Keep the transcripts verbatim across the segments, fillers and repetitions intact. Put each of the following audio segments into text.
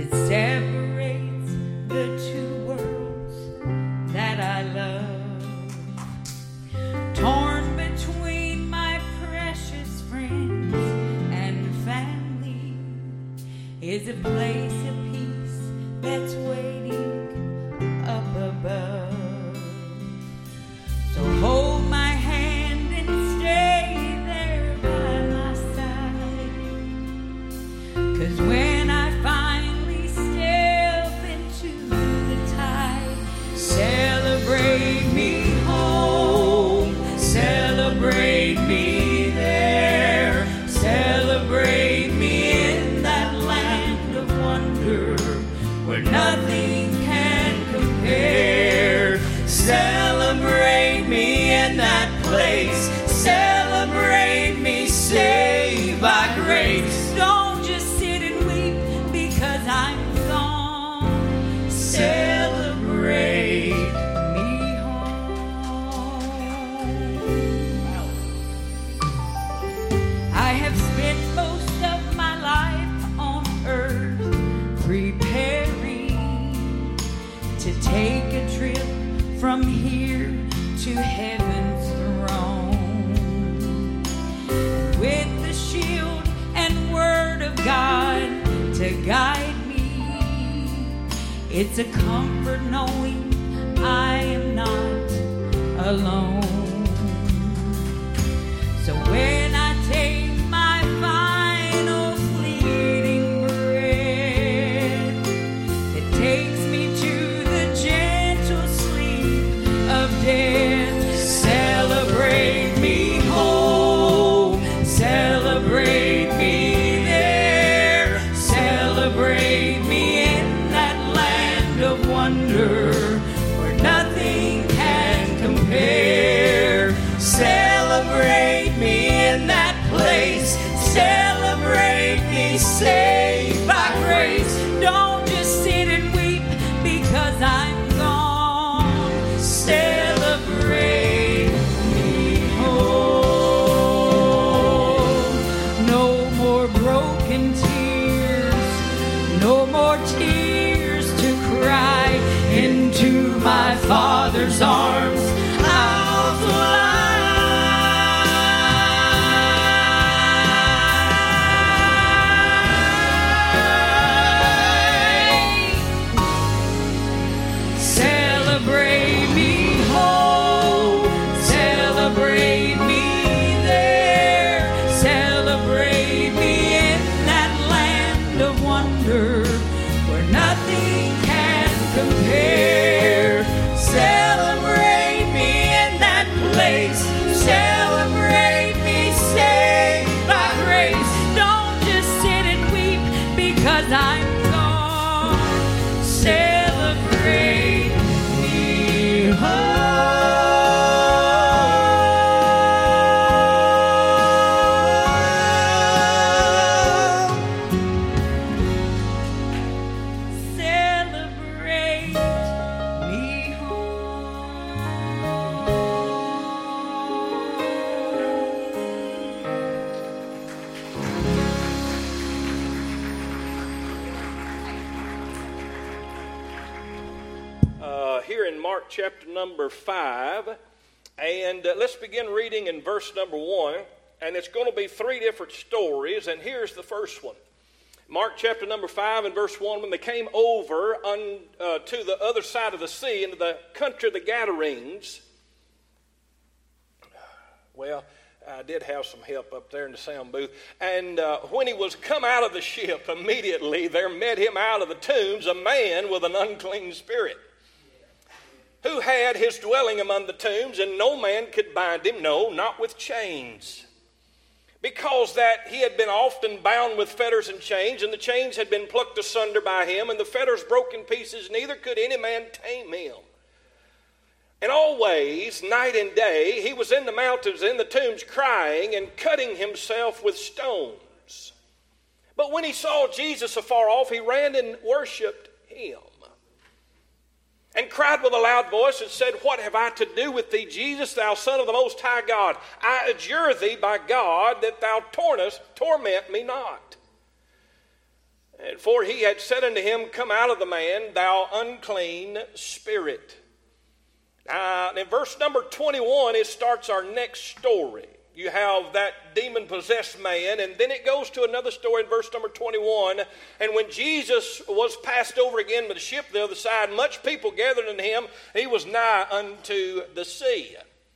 that separates the two worlds that I love. Torn between my precious friends and family is a place of peace that's waiting up above. So hold my hand and stay there by my side, 'cause when I finally step into the tide, celebrate me home, celebrate me there, celebrate me in that land of wonder where nothing can compare. Celebrate me in that place, celebrate me saved by grace. Don't just sit and weep because I'm gone. Celebrate me home. I have spent most of my life on earth preparing to take a trip from here to heaven's throne, with the shield and word of God to guide me. It's a comfort knowing I am not alone. So when I take my final fleeting breath, it takes me to the gentle sleep of death. Celebrate me home, celebrate me there, celebrate me in that land of wonder where nothing can compare. Celebrate me in that place, celebrate me saved by grace. Don't just sit and weep because I'm gone. Celebrate me home. No more broken tears, no more tears to cry. Into my Father's arms I'll fly. Celebrate me home, celebrate me there, celebrate me in that land of wonder where nothing can compare. Celebrate me in that place, celebrate me saved by grace. Don't just sit and weep because I'm gone. Celebrate me home. Celebrate me home. Uh, here in Mark chapter number five, and uh, let's begin reading in verse number one, and it's going to be three different stories, and here's the first one. Mark chapter number five and verse one, when they came over on, uh, to the other side of the sea, into the country of the Gadarenes. Well, I did have some help up there in the sound booth. And uh, when he was come out of the ship, immediately there met him out of the tombs a man with an unclean spirit, who had his dwelling among the tombs, and no man could bind him, no, not with chains. Because that he had been often bound with fetters and chains, and the chains had been plucked asunder by him, and the fetters broke in pieces, neither could any man tame him. And always, night and day, he was in the mountains, in the tombs, crying and cutting himself with stones. But when he saw Jesus afar off, he ran and worshipped him, and cried with a loud voice and said, What have I to do with thee, Jesus, thou Son of the Most High God? I adjure thee by God that thou tornest, torment me not. For he had said unto him, Come out of the man, thou unclean spirit. Now, in verse number twenty-one, it starts our next story. You have that demon-possessed man, and then it goes to another story in verse number twenty-one. And when Jesus was passed over again with the ship the other side, much people gathered unto him, he was nigh unto the sea.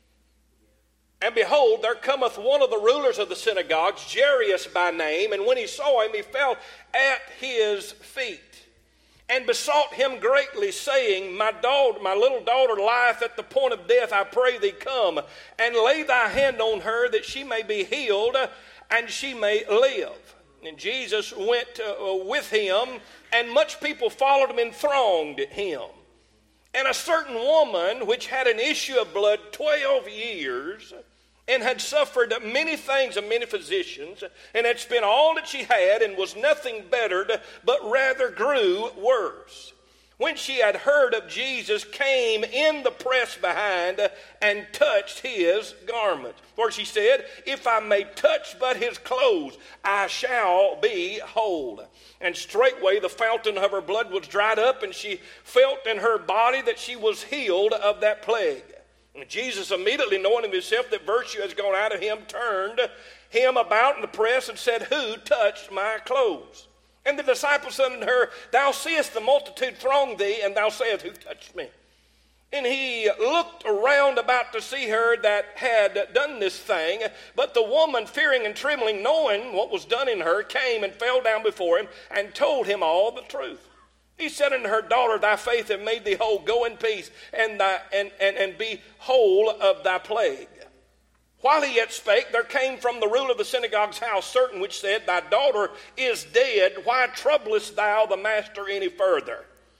And behold, there cometh one of the rulers of the synagogues, Jairus by name, and when he saw him, he fell at his feet, and besought him greatly, saying, My daughter, my little daughter lieth at the point of death. I pray thee, come and lay thy hand on her, that she may be healed, and she may live. And Jesus went uh, with him, and much people followed him and thronged him. And a certain woman, which had an issue of blood twelve years, and had suffered many things of many physicians, and had spent all that she had, and was nothing bettered, but rather grew worse, when she had heard of Jesus, came in the press behind, and touched his garment. For she said, If I may touch but his clothes, I shall be whole. And straightway the fountain of her blood was dried up, and she felt in her body that she was healed of that plague. And Jesus, immediately knowing of himself that virtue has gone out of him, turned him about in the press and said, Who touched my clothes? And the disciples said unto her, Thou seest the multitude throng thee, and thou sayest, Who touched me? And he looked around about to see her that had done this thing. But the woman, fearing and trembling, knowing what was done in her, came and fell down before him, and told him all the truth. He said unto her, Daughter, thy faith hath made thee whole. Go in peace, and, thy, and, and, and be whole of thy plague. While he yet spake, there came from the ruler of the synagogue's house certain which said, Thy daughter is dead. Why troublest thou the master any further?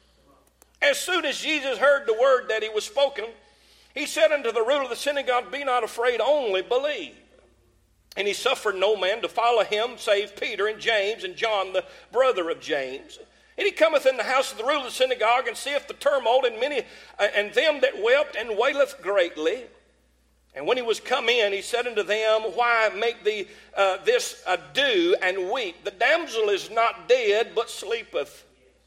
As soon as Jesus heard the word that he was spoken, he said unto the ruler of the synagogue, Be not afraid, only believe. And he suffered no man to follow him, save Peter and James and John, the brother of James. And he cometh in the house of the ruler of the synagogue, and seeth the tumult, and many, uh, and them that wept, and waileth greatly. And when he was come in, he said unto them, Why make thee uh, this ado and weep? The damsel is not dead, but sleepeth.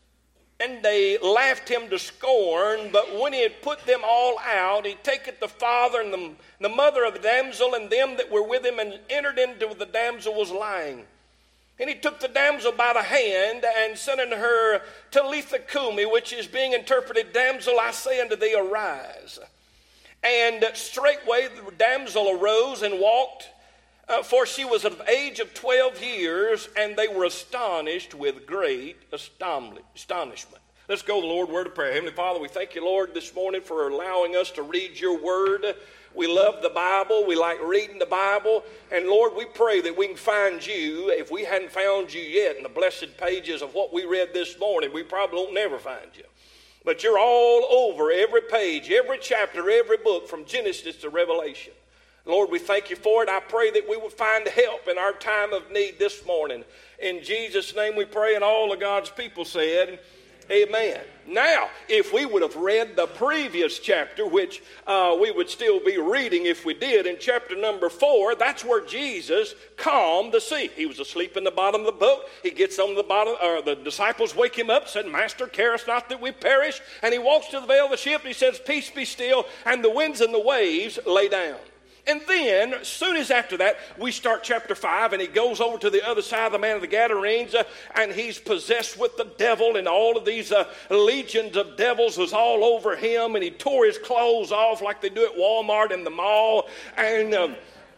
And they laughed him to scorn. But when he had put them all out, he taketh the father and the, the mother of the damsel, and them that were with him, and entered into where the damsel was lying. And he took the damsel by the hand, and said unto her, Talitha cumi, which is being interpreted, Damsel, I say unto thee, arise. And straightway the damsel arose and walked, uh, for she was of age of twelve years, and they were astonished with great astonishment. Let's go to the Lord, word of prayer. Heavenly Father, we thank you, Lord, this morning for allowing us to read your word. We love the Bible. We like reading the Bible. And Lord, we pray that we can find you. If we hadn't found you yet in the blessed pages of what we read this morning, we probably won't never find you. But you're all over every page, every chapter, every book from Genesis to Revelation. Lord, we thank you for it. I pray that we will find help in our time of need this morning. In Jesus' name we pray, and all of God's people said, Amen. Now, if we would have read the previous chapter, which uh, we would still be reading if we did, in chapter number four, that's where Jesus calmed the sea. He was asleep in the bottom of the boat. He gets on the bottom, or the disciples wake him up, said, Master, carest not that we perish? And he walks to the veil of the ship, and he says, Peace be still, and the winds and the waves lay down. And then, as soon as after that, we start chapter five, and he goes over to the other side of the man of the Gadarenes, uh, and he's possessed with the devil, and all of these uh, legions of devils was all over him, and he tore his clothes off like they do at Walmart in the mall, and... Um,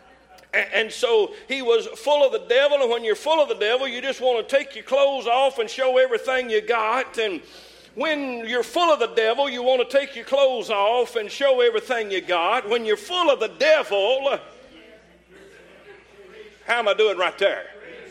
And so he was full of the devil, and when you're full of the devil, you just want to take your clothes off and show everything you got. And when you're full of the devil, you want to take your clothes off and show everything you got. When you're full of the devil, how am I doing right there?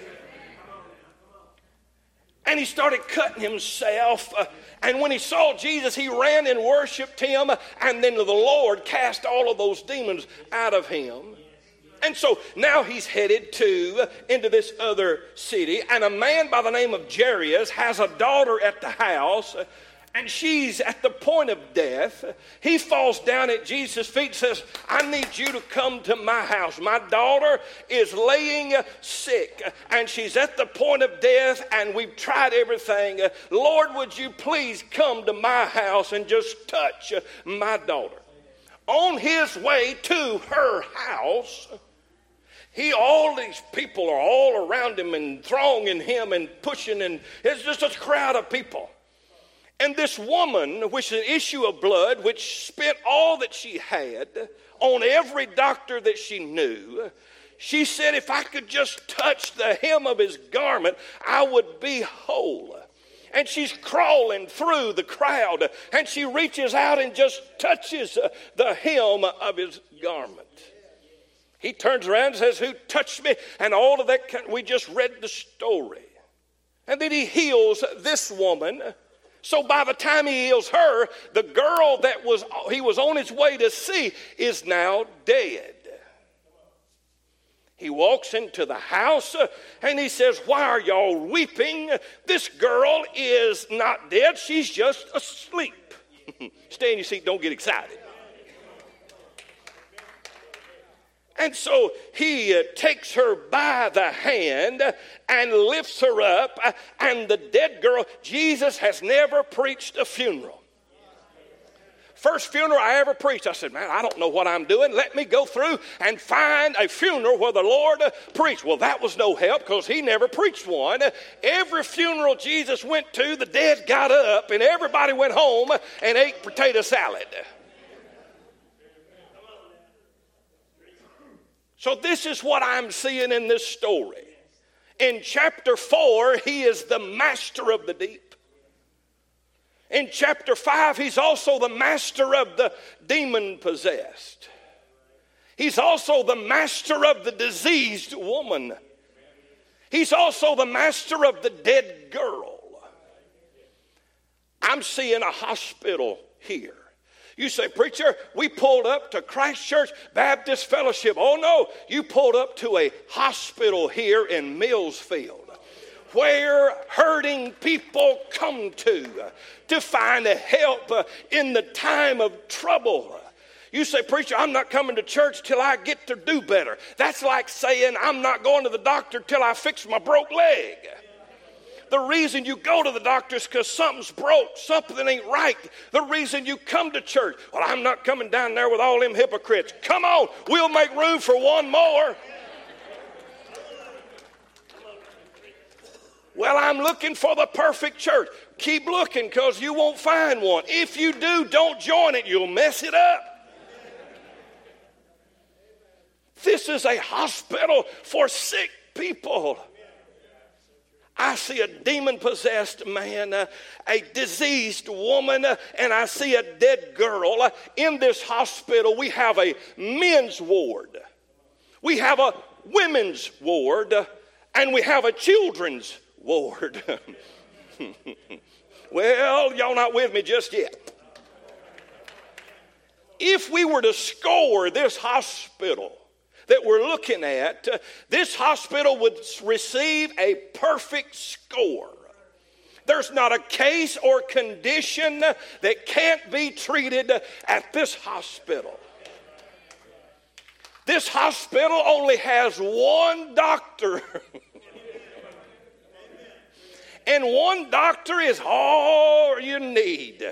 And he started cutting himself. Uh, and when he saw Jesus, he ran and worshiped him. And then the Lord cast all of those demons out of him. And so now he's headed to, into this other city, and a man by the name of Jairus has a daughter at the house, and she's at the point of death. He falls down at Jesus' feet and says, I need you to come to my house. My daughter is laying sick, and she's at the point of death, and we've tried everything. Lord, would you please come to my house and just touch my daughter? On his way to her house, he, all these people are all around him and thronging him and pushing, and it's just a crowd of people. And this woman, which is an issue of blood, which spent all that she had on every doctor that she knew, she said, if I could just touch the hem of his garment, I would be whole. And she's crawling through the crowd, and she reaches out and just touches the hem of his garment. He turns around and says, who touched me? And all of that, we just read the story. And then he heals this woman. So by the time he heals her, the girl that was he was on his way to see is now dead. He walks into the house and he says, why are y'all weeping? This girl is not dead. She's just asleep. Stay in your seat. Don't get excited. And so he uh, takes her by the hand and lifts her up. Uh, and the dead girl, Jesus has never preached a funeral. First funeral I ever preached, I said, man, I don't know what I'm doing. Let me go through and find a funeral where the Lord uh, preached. Well, that was no help because he never preached one. Every funeral Jesus went to, the dead got up and everybody went home and ate potato salad. So this is what I'm seeing in this story. In chapter four, he is the master of the deep. In chapter five, he's also the master of the demon-possessed. He's also the master of the diseased woman. He's also the master of the dead girl. I'm seeing a hospital here. You say, preacher, we pulled up to Christ Church Baptist Fellowship. Oh, no, you pulled up to a hospital here in Millsfield where hurting people come to to find help in the time of trouble. You say, preacher, I'm not coming to church till I get to do better. That's like saying I'm not going to the doctor till I fix my broke leg. The reason you go to the doctor is because something's broke, something ain't right. The reason you come to church, well, I'm not coming down there with all them hypocrites. Come on, we'll make room for one more. Well, I'm looking for the perfect church. Keep looking because you won't find one. If you do, don't join it. You'll mess it up. This is a hospital for sick people. I see a demon-possessed man, uh, a diseased woman, uh, and I see a dead girl. Uh, in this hospital, we have a men's ward. We have a women's ward, uh, and we have a children's ward. Well, y'all not with me just yet. If we were to score this hospital that we're looking at, uh, this hospital would receive a perfect score. There's not a case or condition that can't be treated at this hospital. This hospital only has one doctor. And one doctor is all you need.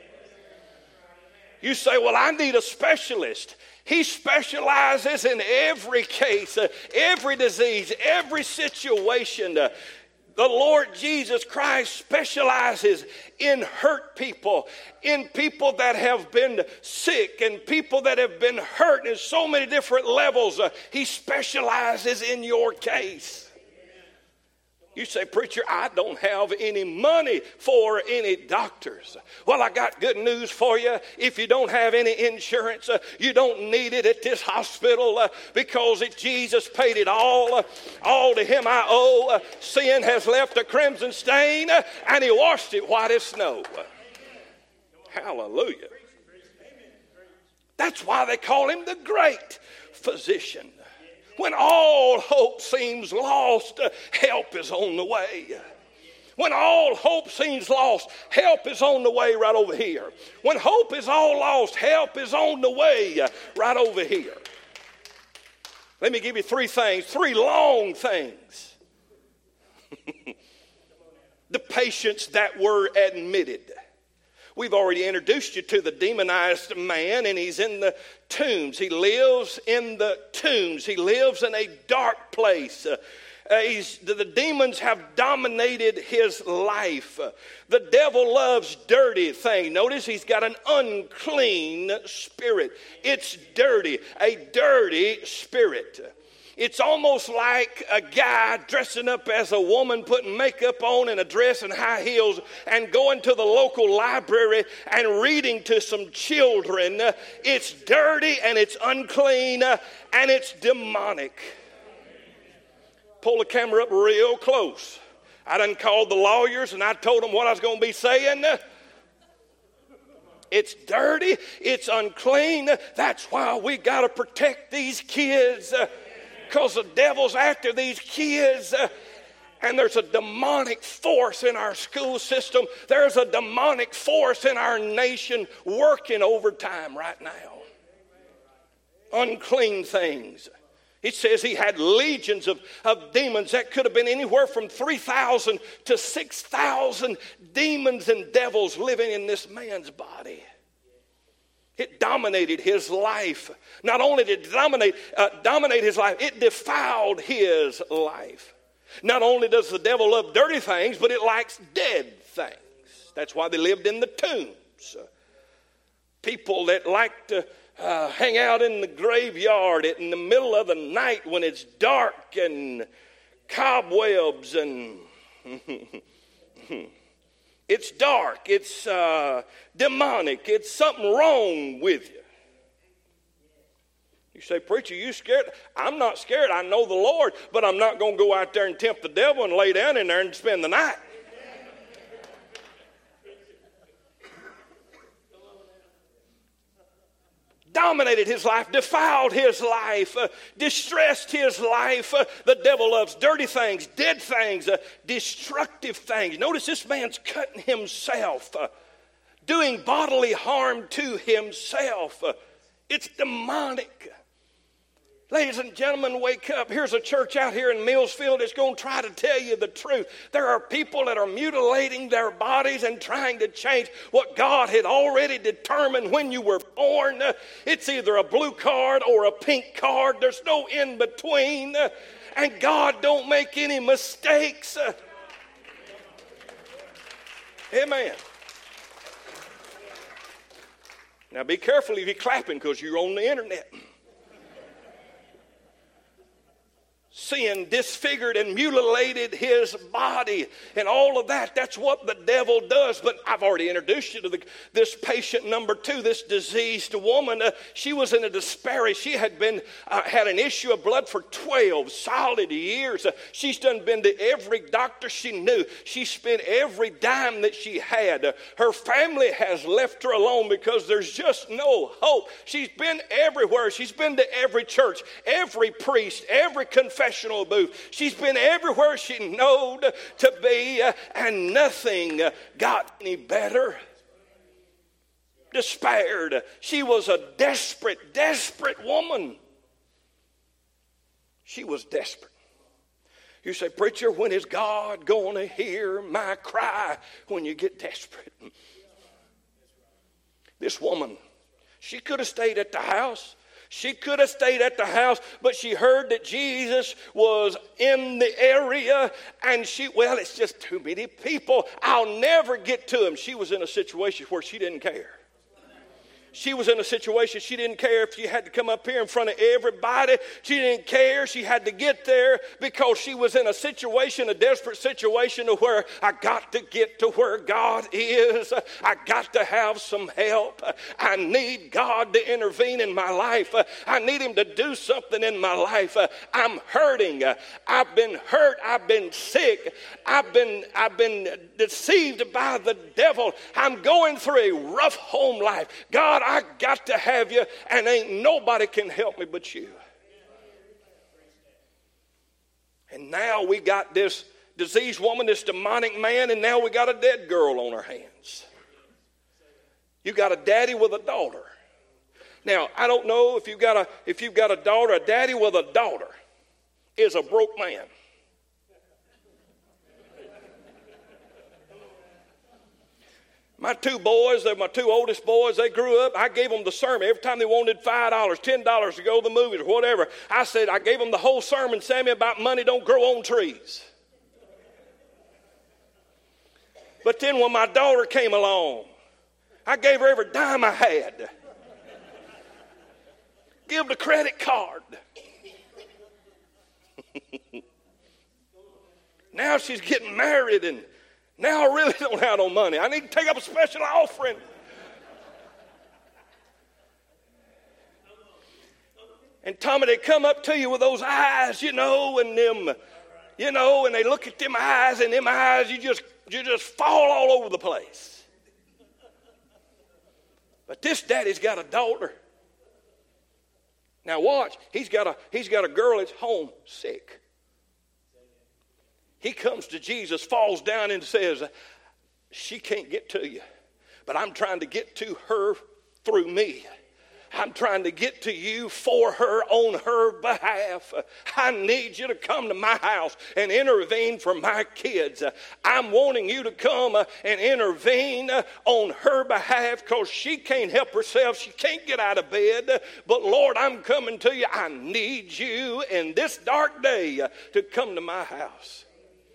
You say, well, I need a specialist. He specializes in every case, uh, every disease, every situation. Uh, the Lord Jesus Christ specializes in hurt people, in people that have been sick and people that have been hurt in so many different levels. Uh, he specializes in your case. You say, preacher, I don't have any money for any doctors. Well, I got good news for you. If you don't have any insurance, uh, you don't need it at this hospital uh, because it, Jesus paid it all. Uh, all to him I owe. Uh, sin has left a crimson stain uh, and he washed it white as snow. Uh, hallelujah. That's why they call him the great physician. When all hope seems lost, help is on the way. When all hope seems lost, help is on the way right over here. When hope is all lost, help is on the way right over here. Let me give you three things, three long things. The patients that were admitted. We've already introduced you to the demonized man, and he's in the tombs. He lives in the tombs. He lives in a dark place. Uh, Uh, he's, the, the demons have dominated his life. Uh, the devil loves dirty things. Notice he's got an unclean spirit. It's dirty, a dirty spirit. It's almost like a guy dressing up as a woman, putting makeup on and a dress and high heels and going to the local library and reading to some children. Uh, it's dirty and it's unclean uh, and it's demonic. Pull the camera up real close. I done called the lawyers and I told them what I was going to be saying. It's dirty. It's unclean. That's why we got to protect these kids. Because the devil's after these kids. And there's a demonic force in our school system. There's a demonic force in our nation working overtime right now. Unclean things. It says he had legions of, of demons. That could have been anywhere from three thousand to six thousand demons and devils living in this man's body. It dominated his life. Not only did it dominate, uh, dominate his life, it defiled his life. Not only does the devil love dirty things, but it likes dead things. That's why they lived in the tombs. Uh, people that like to Uh, hang out in the graveyard in the middle of the night when it's dark and cobwebs and it's dark, it's uh, demonic, it's something wrong with you. You say, preacher, you scared? I'm not scared. I know the Lord, but I'm not going to go out there and tempt the devil and lay down in there and spend the night. Dominated his life, defiled his life, uh, distressed his life. Uh, the devil loves dirty things, dead things, uh, destructive things. Notice this man's cutting himself, uh, doing bodily harm to himself. Uh, it's demonic. Ladies and gentlemen, wake up. Here's a church out here in Millsfield that's going to try to tell you the truth. There are people that are mutilating their bodies and trying to change what God had already determined when you were born. It's either a blue card or a pink card. There's no in between. And God don't make any mistakes. Amen. Now be careful if you're clapping because you're on the internet. Sin disfigured and mutilated his body and all of that. That's what the devil does. But I've already introduced you to the, this patient number two, this diseased woman. Uh, she was in a despair. She had been uh, had an issue of blood for twelve solid years. Uh, she's done been to every doctor she knew. She spent every dime that she had. Uh, her family has left her alone because there's just no hope. She's been everywhere. She's been to every church, every priest, every confessional booth. She's been everywhere she knowed to be, uh, and nothing uh, got any better. Despaired. She was a desperate, desperate woman. She was desperate. You say, preacher, when is God going to hear my cry? When you get desperate. This woman, she could have stayed at the house. She could have stayed at the house, but she heard that Jesus was in the area, and she, well, it's just too many people. I'll never get to him. She was in a situation where she didn't care. She was in a situation she didn't care if she had to come up here in front of everybody. She didn't care. She had to get there because she was in a situation, a desperate situation where I got to get to where God is. I got to have some help. I need God to intervene in my life. I need him to do something in my life. I'm hurting. I've been hurt. I've been sick. I've been, I've been deceived by the devil. I'm going through a rough home life. God, I got to have you, and ain't nobody can help me but you. And now we got this diseased woman, this demonic man, and now we got a dead girl on our hands. You got a daddy with a daughter. Now, I don't know if you've got a if you've got a daughter, a daddy with a daughter is a broke man. My two boys, they're my two oldest boys, they grew up. I gave them the sermon. Every time they wanted five dollars, ten dollars to go to the movies or whatever, I said, I gave them the whole sermon, Sammy, about money don't grow on trees. But then when my daughter came along, I gave her every dime I had. Give the credit card. Now she's getting married, and now I really don't have no money. I need to take up a special offering. And Tommy, they come up to you with those eyes, you know, and them, you know, and they look at them eyes, and them eyes, you just you just fall all over the place. But this daddy's got a daughter. Now watch, he's got a he's got a girl that's homesick. He comes to Jesus, falls down and says, she can't get to you, but I'm trying to get to her through me. I'm trying to get to you for her on her behalf. I need you to come to my house and intervene for my kids. I'm wanting you to come and intervene on her behalf because she can't help herself. She can't get out of bed. But Lord, I'm coming to you. I need you in this dark day to come to my house.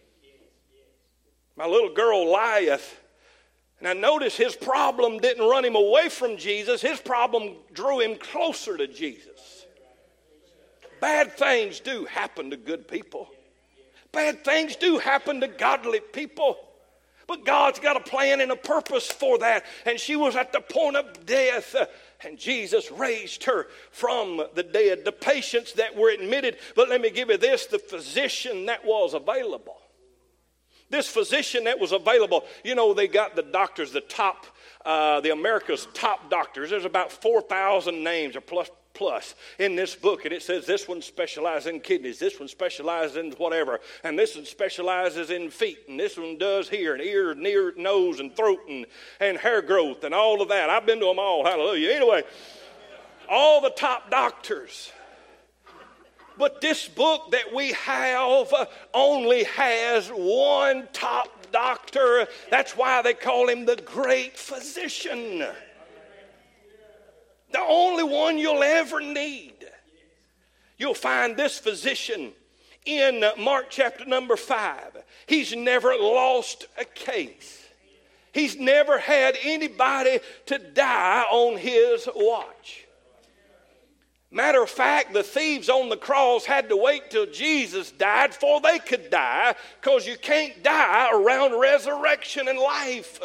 My little girl Liath, and I notice his problem didn't run him away from Jesus. His problem drew him closer to Jesus. Bad things do happen to good people. Bad things do happen to godly people. But God's got a plan and a purpose for that. And she was at the point of death. And Jesus raised her from the dead. The patients that were admitted. But let me give you this, the physician that was available. This physician that was available, you know, they got the doctors, the top, uh, the America's top doctors. There's about four thousand names or plus plus in this book. And it says this one specializes in kidneys. This one specializes in whatever. And this one specializes in feet. And this one does here and ear, near, nose and throat and, and hair growth and all of that. I've been to them all. Hallelujah. Anyway, all the top doctors. But this book that we have only has one top doctor. That's why they call him the great physician. The only one you'll ever need. You'll find this physician in Mark chapter number five. He's never lost a case. He's never had anybody to die on his watch. Matter of fact, the thieves on the cross had to wait till Jesus died before they could die, because you can't die around resurrection and life.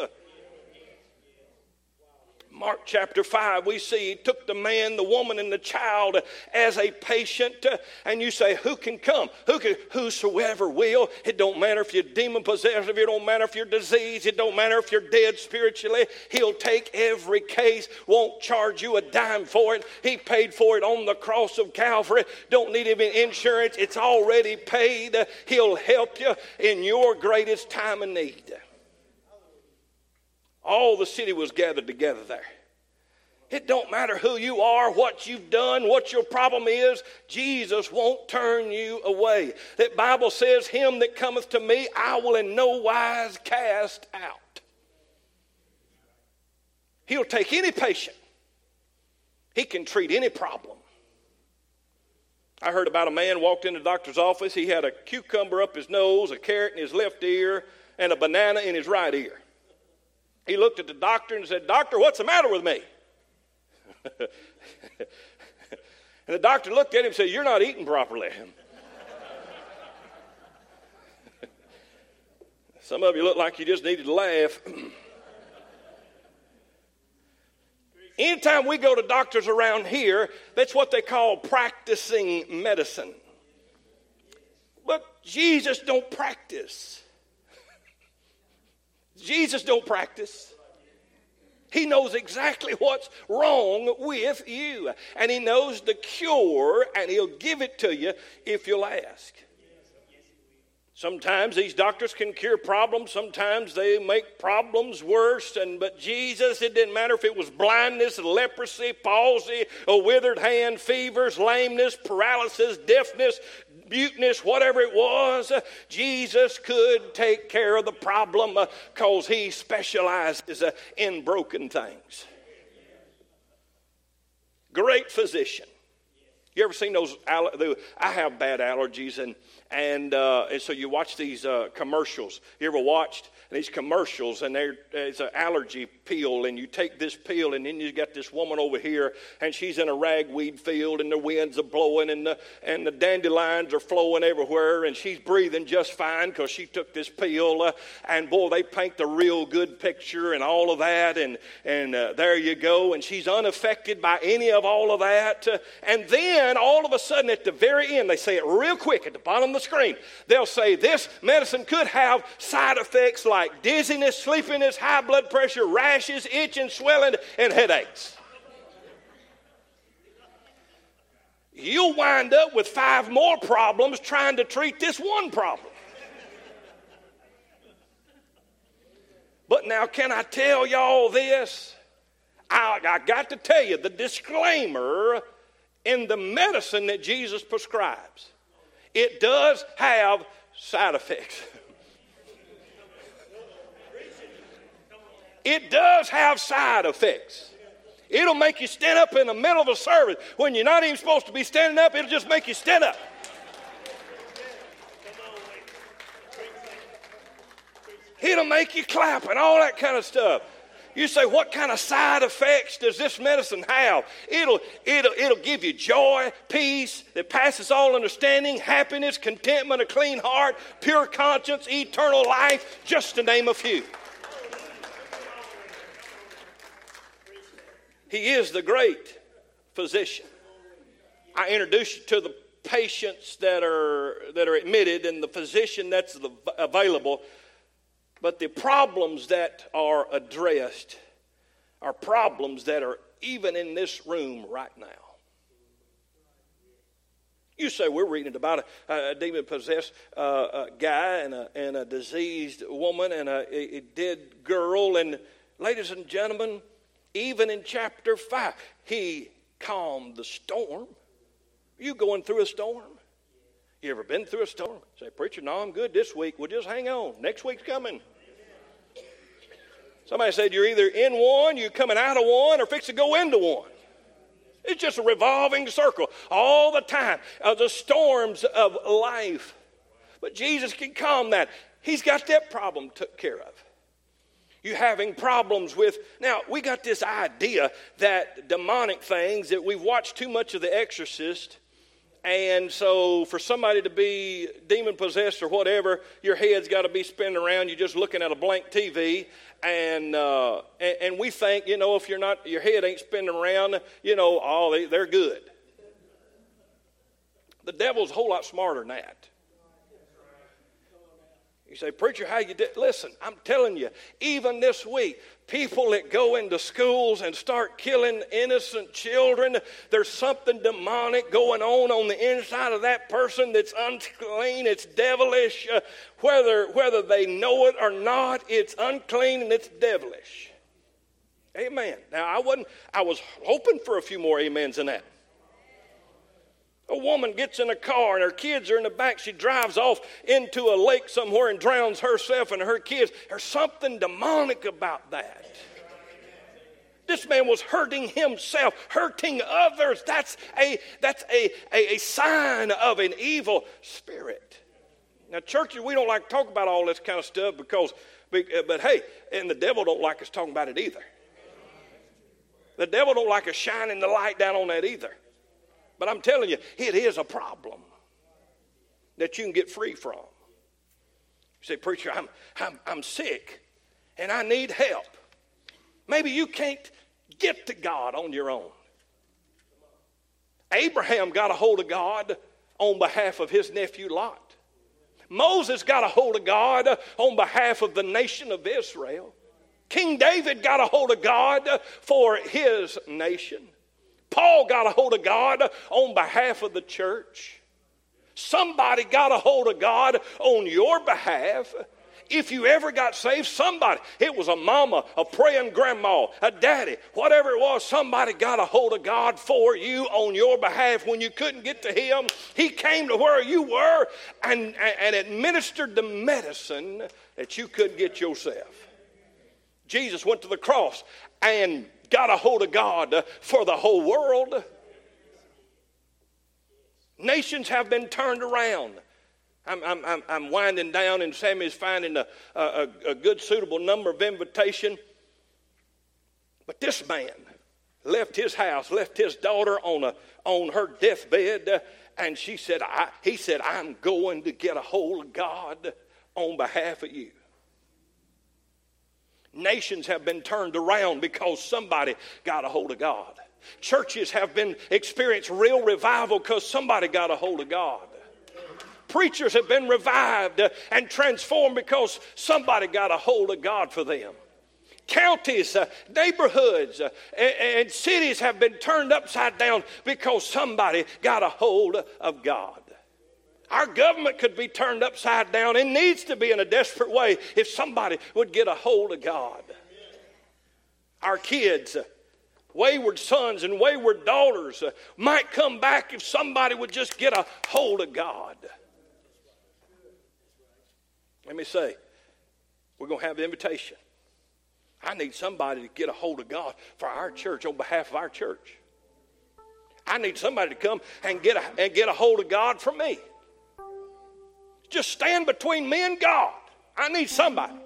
Mark chapter five, we see he took the man, the woman, and the child as a patient. And you say, who can come? Who can? Whosoever will. It don't matter if you're demon possessed. It don't matter if you're diseased. It don't matter if you're dead spiritually. He'll take every case. Won't charge you a dime for it. He paid for it on the cross of Calvary. Don't need even insurance. It's already paid. He'll help you in your greatest time of need. All the city was gathered together there. It don't matter who you are, what you've done, what your problem is. Jesus won't turn you away. That Bible says, him that cometh to me, I will in no wise cast out. He'll take any patient. He can treat any problem. I heard about a man walked in the doctor's office. He had a cucumber up his nose, a carrot in his left ear, and a banana in his right ear. He looked at the doctor and said, Doctor, what's the matter with me? And the doctor looked at him and said, you're not eating properly. Some of you look like you just needed to laugh. Anytime we go to doctors around here, that's what they call practicing medicine. But Jesus don't practice. Jesus don't practice. He knows exactly what's wrong with you. And he knows the cure, and he'll give it to you if you'll ask. Sometimes these doctors can cure problems. Sometimes they make problems worse. And but Jesus, it didn't matter if it was blindness, leprosy, palsy, a withered hand, fevers, lameness, paralysis, deafness, muteness, whatever it was. Uh, Jesus could take care of the problem because uh, he specializes uh, in broken things. Great physician. You ever seen those? I have bad allergies, and and uh, and so you watch these uh, commercials. You ever watched these commercials? And there, it's an allergy pill, and you take this pill, and then you got this woman over here, and she's in a ragweed field, and the winds are blowing, and the and the dandelions are flowing everywhere, and she's breathing just fine because she took this pill. Uh, and boy, they paint the real good picture and all of that, and and uh, there you go, and she's unaffected by any of all of that, uh, and then. And all of a sudden at the very end, they say it real quick at the bottom of the screen. They'll say this medicine could have side effects like dizziness, sleepiness, high blood pressure, rashes, itching, swelling, and headaches. You'll wind up with five more problems trying to treat this one problem. But now, can I tell y'all this? I, I got to tell you the disclaimer in the medicine that Jesus prescribes. It does have side effects. It does have side effects. It'll make you stand up in the middle of a service when you're not even supposed to be standing up. It'll just make you stand up. It'll make you clap and all that kind of stuff. You say, what kind of side effects does this medicine have? It'll, it'll, it'll give you joy, peace that passes all understanding, happiness, contentment, a clean heart, pure conscience, eternal life, just to name a few. He is the great physician. I introduce you to the patients that are, that are admitted and the physician that's the, available. But the problems that are addressed are problems that are even in this room right now. You say we're reading about a, a demon-possessed uh, a guy and a, and a diseased woman and a, a dead girl. And ladies and gentlemen, even in chapter five, he calmed the storm. You going through a storm? You ever been through a storm? Say, preacher, no, I'm good this week. Well, just hang on. Next week's coming. Somebody said you're either in one, you're coming out of one, or fix to go into one. It's just a revolving circle all the time of the storms of life. But Jesus can calm that. He's got that problem took care of. You having problems with, now we got this idea that demonic things, that we've watched too much of The Exorcist. And so for somebody to be demon-possessed or whatever, your head's got to be spinning around. You're just looking at a blank T V. And, uh, and and we think, you know, if you're not, your head ain't spinning around, you know, oh, they, they're good. The devil's a whole lot smarter than that. You say, preacher, how you did? Listen, I'm telling you, even this week, people that go into schools and start killing innocent children, there's something demonic going on on the inside of that person that's unclean, it's devilish. Uh, whether, whether they know it or not, it's unclean and it's devilish. Amen. Now, I wasn't, I was hoping for a few more amens than that. A woman gets in a car and her kids are in the back. She drives off into a lake somewhere and drowns herself and her kids. There's something demonic about that. This man was hurting himself, hurting others. That's a, that's a, a, a sign of an evil spirit. Now, churches, we don't like to talk about all this kind of stuff because, but hey, and the devil don't like us talking about it either. The devil don't like us shining the light down on that either. But I'm telling you, it is a problem that you can get free from. You say, preacher, I'm, I'm, I'm sick and I need help. Maybe you can't get to God on your own. Abraham got a hold of God on behalf of his nephew Lot. Moses got a hold of God on behalf of the nation of Israel. King David got a hold of God for his nation. Paul got a hold of God on behalf of the church. Somebody got a hold of God on your behalf. If you ever got saved, somebody, it was a mama, a praying grandma, a daddy, whatever it was, somebody got a hold of God for you on your behalf. When you couldn't get to him, he came to where you were and, and administered the medicine that you couldn't get yourself. Jesus went to the cross and got a hold of God for the whole world. Nations have been turned around. I'm, I'm, I'm winding down, and Sammy's finding a, a, a good, suitable number of invitation. But this man left his house, left his daughter on a on her deathbed, uh, and she said, I, he said, I'm going to get a hold of God on behalf of you. Nations have been turned around because somebody got a hold of God. Churches have been experienced real revival because somebody got a hold of God. Preachers have been revived and transformed because somebody got a hold of God for them. Counties, uh, neighborhoods, uh, and, and cities have been turned upside down because somebody got a hold of God. Our government could be turned upside down and needs to be in a desperate way if somebody would get a hold of God. Our kids, uh, wayward sons and wayward daughters, uh, might come back if somebody would just get a hold of God. Let me say, we're going to have an invitation. I need somebody to get a hold of God for our church on behalf of our church. I need somebody to come and get a, and get a hold of God for me. Just stand between me and God. I need somebody.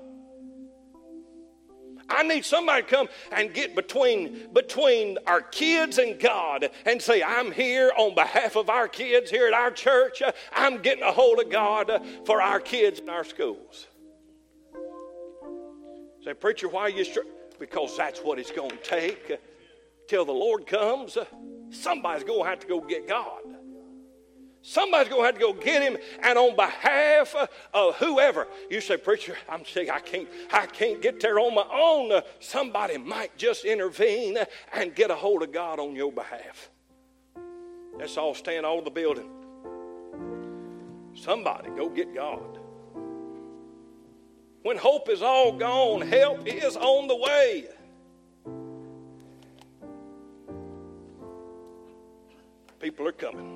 I need somebody to come and get between, between our kids and God and say, I'm here on behalf of our kids here at our church. I'm getting a hold of God for our kids in our schools. Say, preacher, why are you str-? Because that's what it's going to take till the Lord comes. Somebody's going to have to go get God. Somebody's going to have to go get him, and on behalf of whoever. You say, preacher, I'm sick. I can't, I can't get there on my own. Somebody might just intervene and get a hold of God on your behalf. Let's all stand all over the building. Somebody go get God. When hope is all gone, help is on the way. People are coming.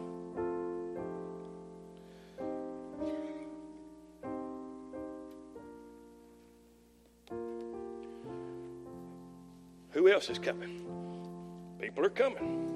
Who else is coming? People are coming.